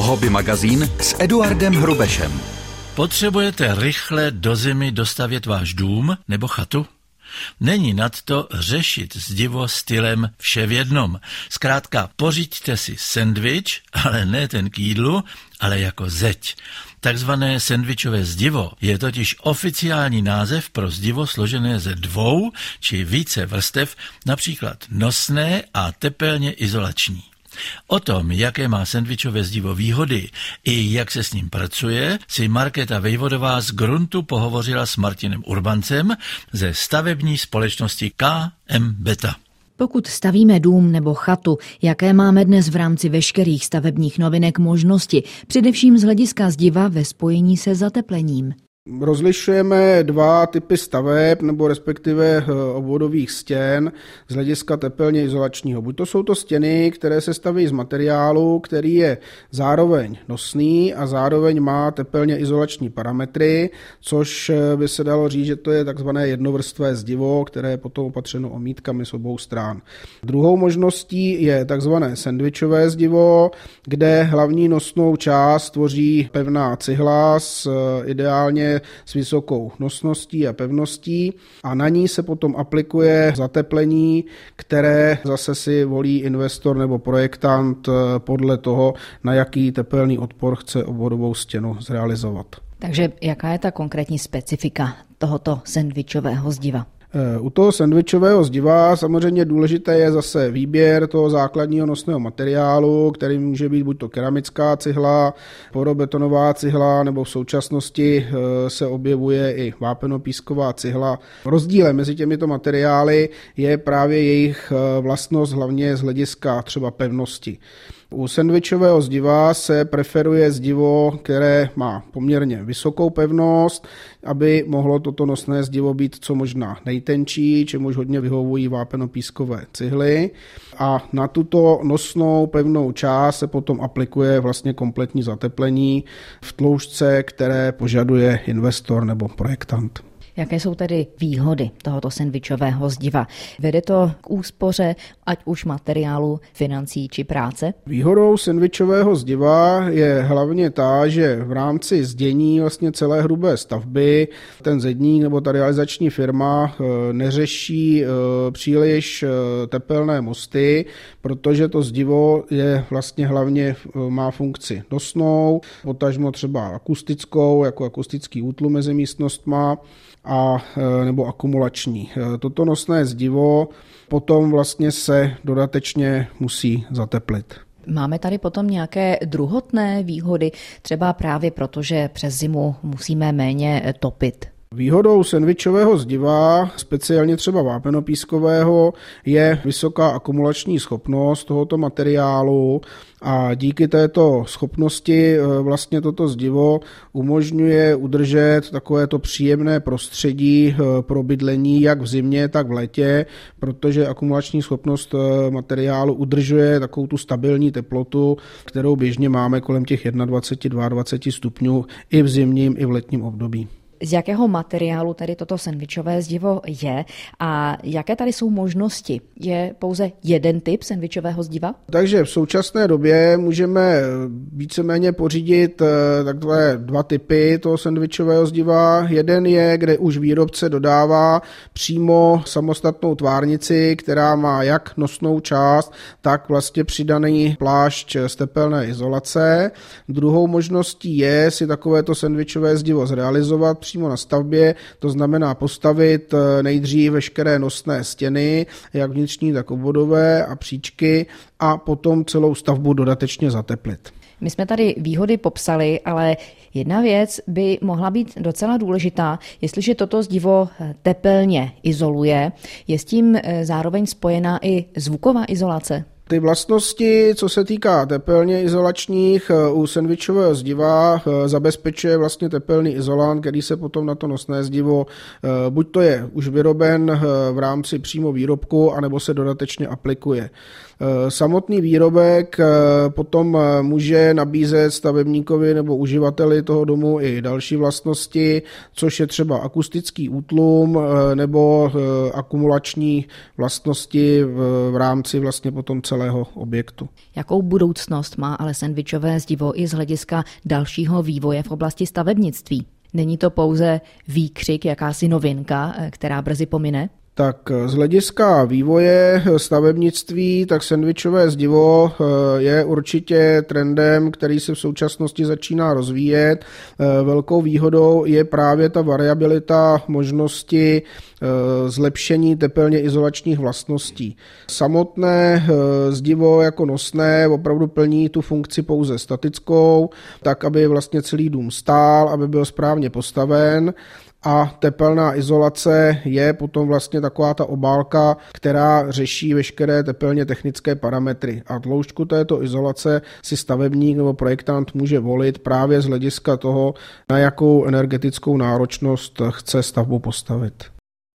Hobby magazín s Eduardem Hrubešem. Potřebujete rychle do zimy dostavět váš dům nebo chatu? Není nad to řešit zdivo stylem vše v jednom. Zkrátka pořiďte si sendvič, ale ne ten k jídlu, ale jako zeď. Takzvané sendvičové zdivo je totiž oficiální název pro zdivo složené ze 2 či více vrstev, například nosné a tepelně izolační. O tom, jaké má sendvičové zdivo výhody i jak se s ním pracuje, si Markéta Vejvodová z Gruntu pohovořila s Martinem Urbancem ze stavební společnosti KM Beta. Pokud stavíme dům nebo chatu, jaké máme dnes v rámci veškerých stavebních novinek možnosti, především z hlediska zdiva ve spojení se zateplením? Rozlišujeme 2 typy staveb nebo respektive obvodových stěn z hlediska tepelně izolačního. Buď to jsou to stěny, které se staví z materiálu, který je zároveň nosný a zároveň má tepelně izolační parametry, což by se dalo říct, že to je takzvané jednovrstvé zdivo, které je potom opatřeno omítkami z obou stran. Druhou možností je takzvané sendvičové zdivo, kde hlavní nosnou část tvoří pevná cihla ideálně s vysokou nosností a pevností a na ní se potom aplikuje zateplení, které zase si volí investor nebo projektant podle toho, na jaký tepelný odpor chce obvodovou stěnu zrealizovat. Takže jaká je ta konkrétní specifika tohoto sendvičového zdiva? U toho sendvičového zdiva samozřejmě důležité je zase výběr toho základního nosného materiálu, který může být buď to keramická cihla, porobetonová cihla, nebo v současnosti se objevuje i vápenopísková cihla. Rozdílem mezi těmito materiály je právě jejich vlastnost, hlavně z hlediska třeba pevnosti. U sendvičového zdiva se preferuje zdivo, které má poměrně vysokou pevnost, aby mohlo toto nosné zdivo být co možná nejtenčí, čemuž hodně vyhovují vápenopískové cihly. A na tuto nosnou pevnou část se potom aplikuje vlastně kompletní zateplení v tloušťce, které požaduje investor nebo projektant. Jaké jsou tedy výhody tohoto sendvičového zdiva? Vede to k úspoře, ať už materiálu, financí či práce? Výhodou sendvičového zdiva je hlavně ta, že v rámci zdění vlastně celé hrubé stavby ten zedník nebo ta realizační firma neřeší příliš tepelné mosty, protože to zdivo je vlastně hlavně má funkci nosnou, potažmo třeba akustickou, jako akustický útlum mezi místnostma, a nebo akumulační. Toto nosné zdivo potom vlastně se dodatečně musí zateplit. Máme tady potom nějaké druhotné výhody, třeba právě proto, že přes zimu musíme méně topit. Výhodou sendvičového zdiva, speciálně třeba vápenopískového, je vysoká akumulační schopnost tohoto materiálu a díky této schopnosti vlastně toto zdivo umožňuje udržet takovéto příjemné prostředí pro bydlení jak v zimě, tak v létě, protože akumulační schopnost materiálu udržuje takovou tu stabilní teplotu, kterou běžně máme kolem těch 21-22 stupňů i v zimním, i v letním období. Z jakého materiálu tady toto sendvičové zdivo je a jaké tady jsou možnosti? Je pouze jeden typ sendvičového zdiva? Takže v současné době můžeme víceméně pořídit takové 2 typy toho sendvičového zdiva. Jeden je, kde už výrobce dodává přímo samostatnou tvárnici, která má jak nosnou část, tak vlastně přidaný plášť z tepelné izolace. Druhou možností je si takovéto sendvičové zdivo zrealizovat přímo na stavbě, to znamená postavit nejdřív veškeré nosné stěny, jak vnitřní, tak obvodové a příčky a potom celou stavbu dodatečně zateplit. My jsme tady výhody popsali, ale jedna věc by mohla být docela důležitá. Jestliže toto zdivo tepelně izoluje, je s tím zároveň spojená i zvuková izolace? Ty vlastnosti, co se týká tepelně izolačních, u sendvičového zdiva zabezpečuje vlastně tepelný izolant, který se potom na to nosné zdivo, buď to je už vyroben v rámci přímo výrobku, anebo se dodatečně aplikuje. Samotný výrobek potom může nabízet stavebníkovi nebo uživateli toho domu i další vlastnosti, což je třeba akustický útlum nebo akumulační vlastnosti v rámci vlastně potom celé celého objektu. Jakou budoucnost má ale sendvičové zdivo i z hlediska dalšího vývoje v oblasti stavebnictví? Není to pouze výkřik, jakási novinka, která brzy pomine? Tak z hlediska vývoje stavebnictví, tak sendvičové zdivo je určitě trendem, který se v současnosti začíná rozvíjet. Velkou výhodou je právě ta variabilita možnosti zlepšení tepelně izolačních vlastností. Samotné zdivo jako nosné opravdu plní tu funkci pouze statickou, tak aby vlastně celý dům stál, aby byl správně postaven. A tepelná izolace je potom vlastně taková ta obálka, která řeší veškeré tepelně technické parametry. A dloužku této izolace si stavebník nebo projektant může volit právě z hlediska toho, na jakou energetickou náročnost chce stavbu postavit.